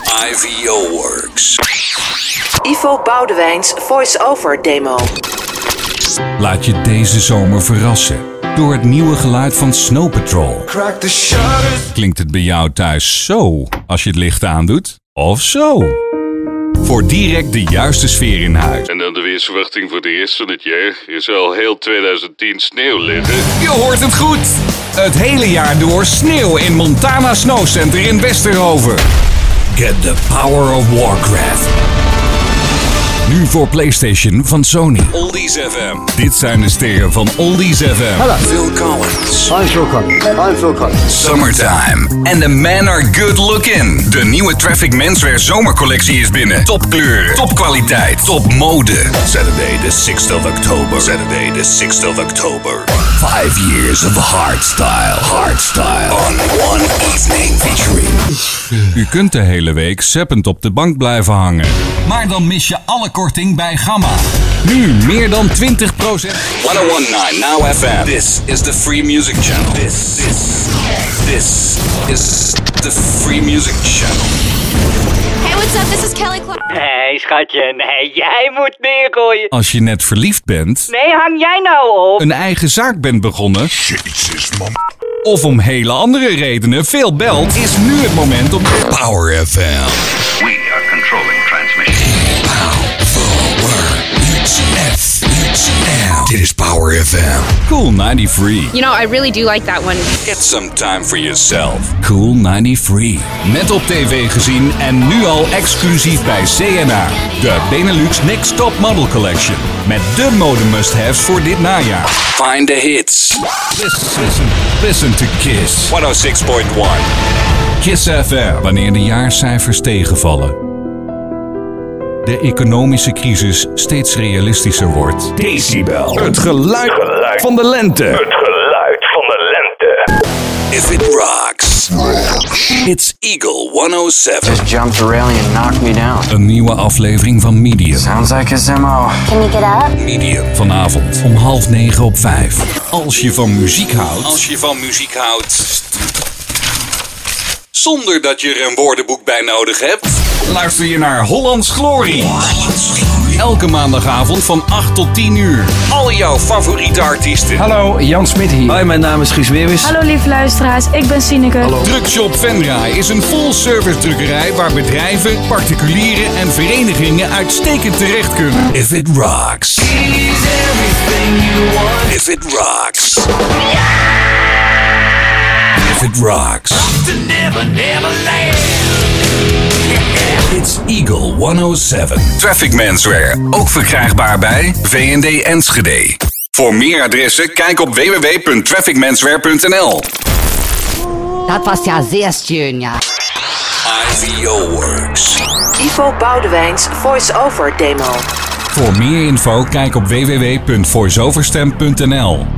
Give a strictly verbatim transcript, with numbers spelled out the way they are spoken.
I V O Works. Ivo Boudewijns voice-over demo. Laat je deze zomer verrassen door het nieuwe geluid van Snow Patrol. Klinkt het bij jou thuis zo als je het licht aandoet? Of zo? Voor direct de juiste sfeer in huis. En dan de weersverwachting voor de rest van het jaar. Er zal heel twintig tien sneeuw liggen. Je hoort het goed! Het hele jaar door sneeuw in Montana Snow Center in Westerhoven. Get the power of Warcraft. Nu voor PlayStation van Sony. Oldies F M. Dit zijn de sterren van Oldies F M. Hello. Phil Collins. I'm Phil Collins. I'm Phil Collins. Summertime. And the men are good looking. De nieuwe Traffic Menswear zomercollectie is binnen. Topkleuren, topkwaliteit, topmode. Saturday the sixth of October. Saturday the sixth of October. Five years of hardstyle. Hardstyle. On one evening featuring. U kunt de hele week zeppend op de bank blijven hangen. Maar dan mis je alle korting bij Gamma. Nu meer dan twintig procent. honderdnegen Now F M. This is the Free Music Channel. This, this, this is the Free Music Channel. Hey, what's up? This is Kelly Clark. Nee, schatje, nee, jij moet meer gooien. Als je net verliefd bent. Nee, hang jij nou op? Een eigen zaak bent begonnen. Jezus, man. Of om hele andere redenen veel belt. Is nu het moment om Power F M. We are controlling transmission. Dit is Power F M. Cool ninety-three. You know, I really do like that one. Get some time for yourself. Cool ninety-three. Net op tv gezien en nu al exclusief bij C N A. De Benelux Next Top Model Collection. Met de mode must-haves voor dit najaar. Find the hits. Listen, listen, listen to Kiss. honderdzes komma één. Kiss F M. Wanneer de jaarcijfers tegenvallen. De economische crisis steeds realistischer wordt. Decibel. Het geluid, geluid van de lente. Het geluid van de lente. If it rocks, it's Eagle honderdzeven. Just jumped the railing and knocked me down. Een nieuwe aflevering van Medium. Sounds like his M O. Can we get up? Medium. Vanavond om half negen op vijf. Als je van muziek houdt. Als je van muziek houdt. Zonder dat je er een woordenboek bij nodig hebt. Luister je naar Hollands Glorie. Hollands Glorie. Elke maandagavond van acht tot tien uur. Al jouw favoriete artiesten. Hallo, Jan Smit hier. Hoi, mijn naam is Guus Weerwis. Hallo lieve luisteraars, ik ben Sineke. Hallo. Drugshop Venray is een full-service drukkerij waar bedrijven, particulieren en verenigingen uitstekend terecht kunnen. If it rocks. If it rocks. If it rocks. It's Eagle honderdzeven. Traffic Menswear. Ook verkrijgbaar bij V en D Enschede. Voor meer adressen kijk op w w w punt traffic menswear punt n l. Dat was ja zeer schön, ja. I V O Works. Ivo Boudewijns voice-over demo. Voor meer info kijk op w w w punt voiceoverstem punt n l.